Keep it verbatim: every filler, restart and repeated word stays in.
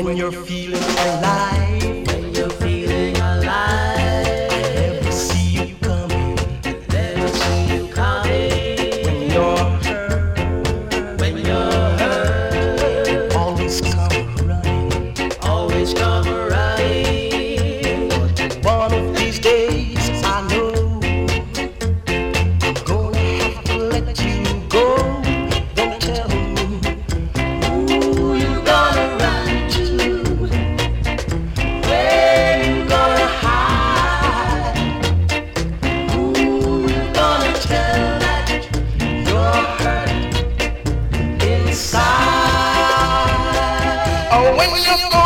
When you're feeling alive, when you're feeling alive, I never see you coming. never see you coming. When you're hurt, When you're hurt, always come running. always come running. One of these days, I know I'm gonna have to let you go. Don't tell me Who you gonna run to? Where you gonna hide? Who you gonna tell that you're hurt inside? oh, when you're gone.